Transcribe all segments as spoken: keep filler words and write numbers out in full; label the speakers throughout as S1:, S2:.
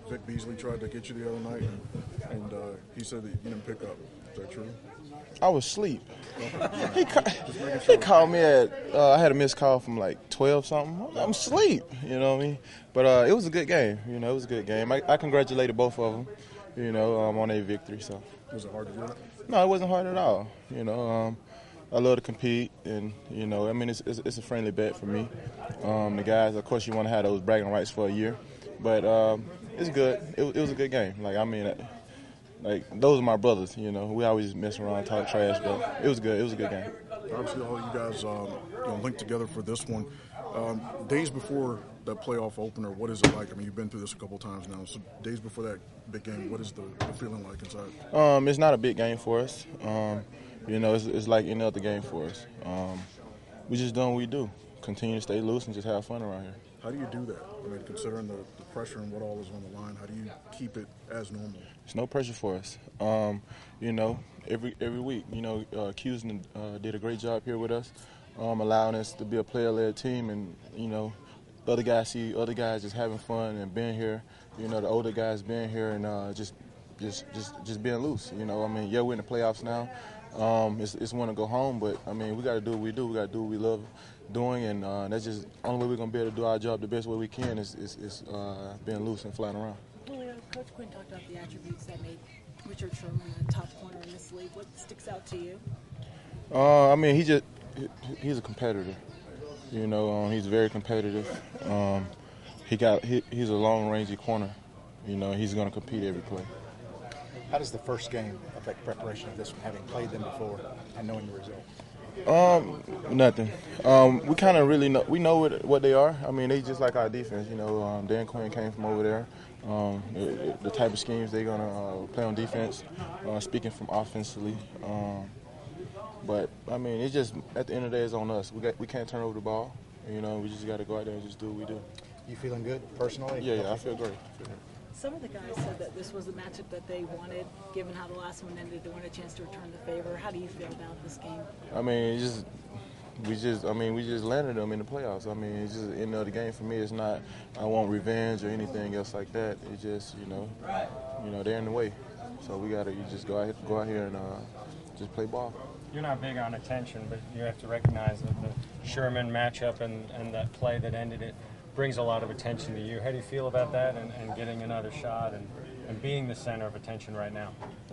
S1: Vic Beasley tried to get you the other night, and, and uh, he said that you didn't pick up. Is that true?
S2: I was asleep. he, ca- he called me at, uh, I had a missed call from like twelve something. I'm asleep, you know what I mean? But uh, it was a good game, you know, it was a good game. I, I congratulated both of them, you know, um, on their victory. So.
S1: Was it hard to do that?
S2: No, it wasn't hard at all, you know. Um, I love to compete, and, you know, I mean, it's, it's, it's a friendly bet for me. Um, the guys, of course, you want to have those bragging rights for a year. But um, it's good. It, it was a good game. Like, I mean, like, those are my brothers, you know. We always mess around, talk trash, but it was good. It was a good game.
S1: Obviously, all you guys um, you know, linked together for this one. Um, days before that playoff opener, what is it like? I mean, you've been through this a couple times now. So days before that big game, what is the, the feeling like inside?
S2: Um, it's not a big game for us. Um, you know, it's, it's like any other game for us. Um, we just doing what we do. Continue to stay loose and just have fun around here.
S1: How do you do that? I mean, considering the, the pressure and what all is on the line, how do you keep it as normal?
S2: There's no pressure for us. Um, you know, every every week, you know, uh, Houston uh, did a great job here with us, um, allowing us to be a player-led team, and, you know, other guys see other guys just having fun and being here. You know, the older guys being here and uh, just, just, just, just being loose. You know, I mean, yeah, we're in the playoffs now. Um, it's it's want to go home, but I mean, we got to do what we do. We got to do what we love doing, and uh, that's just the only way we're gonna be able to do our job the best way we can is is, is uh, being loose and flying around.
S3: Julio, Coach Quinn talked about the attributes that made Richard Sherman the top corner in this league. What sticks out to you?
S2: Uh, I mean, he just he, he's a competitor. You know, um, he's very competitive. Um, he got he, he's a long-rangey corner. You know, he's gonna compete every play.
S4: How does the first game affect preparation of this one, having played them before and knowing the result?
S2: Um, nothing. Um, we kind of really know we know what, what they are. I mean, they just like our defense. You know, um, Dan Quinn came from over there. Um, the, the type of schemes they're gonna uh, play on defense. Uh, speaking from offensively, um, but I mean, it's just at the end of the day, it's on us. We got we can't turn over the ball. You know, we just got to go out there and just do what we do.
S4: You feeling good personally?
S2: Yeah, yeah, I feel great. I feel great.
S3: Some of the guys said that this was the matchup that they wanted, given how the last one ended, to want a chance to return the favor. How do you feel about this game?
S2: I mean, it's just we just I mean we just landed them in the playoffs. I mean, it's just the end of the game for me. It's not I want revenge or anything else like that. It's just you know, you know they're in the way, so we gotta you just go out go out here and uh, just play ball.
S5: You're not big on attention, but you have to recognize that the Sherman matchup and, and that play that ended it brings a lot of attention to you. How do you feel about that and, and getting another shot and, and being the center of attention right now?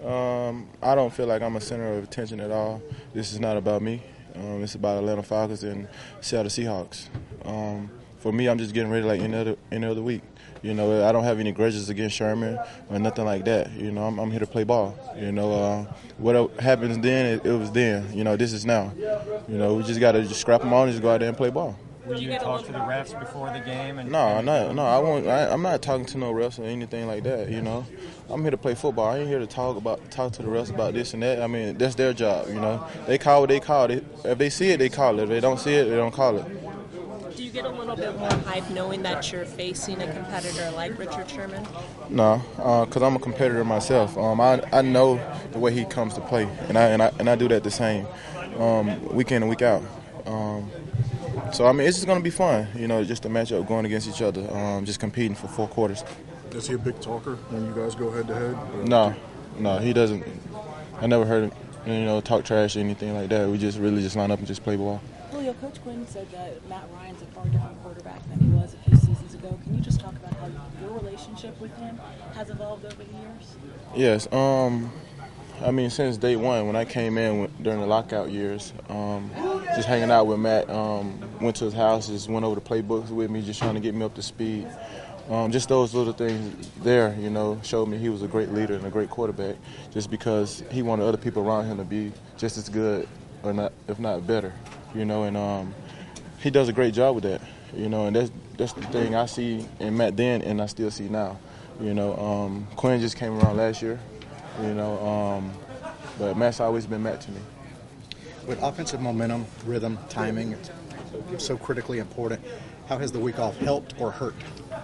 S2: Um, I don't feel like I'm a center of attention at all. This is not about me. Um, it's about Atlanta Falcons and Seattle Seahawks. Um, for me, I'm just getting ready like any other, any other week. You know, I don't have any grudges against Sherman or nothing like that. You know, I'm, I'm here to play ball. You know, uh, what happens then, it, it was then. You know, this is now. You know, we just got to just scrap them on and just go out there and play ball.
S5: Will you talk to the refs before the game? And,
S2: no, no, no. I won't. I, I'm not talking to no refs or anything like that. You know, I'm here to play football. I ain't here to talk about talk to the refs about this and that. I mean, that's their job. You know, they call what they call it. If they see it, they call it. If they don't see it, they don't call it.
S6: Do you get a little bit more hype knowing that you're facing a competitor like Richard Sherman?
S2: No, because uh, I'm a competitor myself. Um, I I know the way he comes to play, and I and I and I do that the same, um, week in and week out. Um, So, I mean, it's just going to be fun, you know, just a matchup going against each other, um, just competing for four quarters.
S1: Is he a big talker when you guys go head-to-head?
S2: No, no, he doesn't. I never heard him, you know, talk trash or anything like that. We just really just line up and just play ball.
S3: Julio, Coach Quinn said that Matt Ryan's a far different quarterback than he was a few seasons ago. Can you just talk about how your relationship with him has evolved over the years?
S2: Yes. Um, I mean, since day one, when I came in during the lockout years, um, just hanging out with Matt, um, went to his house, just went over the playbooks with me, just trying to get me up to speed. Um, just those little things there, you know, showed me he was a great leader and a great quarterback just because he wanted other people around him to be just as good, or not, if not better, you know, and um, he does a great job with that, you know, and that's, that's the thing I see in Matt then and I still see now. You know, um, Quinn just came around last year. You know, um, but Matt's always been Matt to me.
S4: With offensive momentum, rhythm, timing, it's so critically important. How has the week off helped or hurt?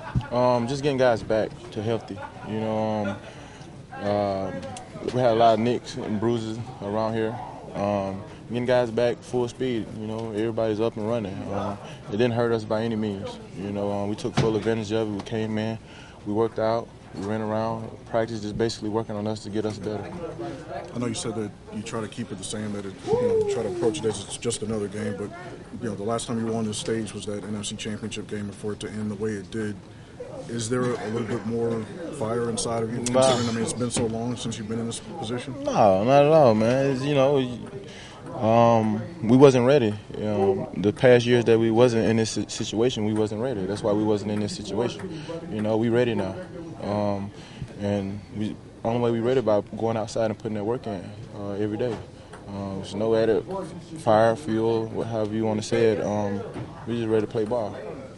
S2: Um, just getting guys back to healthy. You know, um, uh, we had a lot of nicks and bruises around here. Um, getting guys back full speed. You know, everybody's up and running. Um, it didn't hurt us by any means. You know, um, we took full advantage of it. We came in, we worked out. We ran around. Practice is basically working on us to get us better.
S1: I know you said that you try to keep it the same, that it, you know, try to approach it as it's just another game, but you know, the last time you were on this stage was that N F C Championship game, and for it to end the way it did, is there a little bit more fire inside of you, considering, I mean, it's been so long since you've been in this position?
S2: No, not at all, man. It's, you know, um, we wasn't ready. You know, the past years that we wasn't in this situation, we wasn't ready. That's why we wasn't in this situation. You know, we ready now. Um, and we, the only way we ready by going outside and putting that work in uh, every day. Um, there's no added fire, fuel, however you want to say it. Um, we just ready to play ball.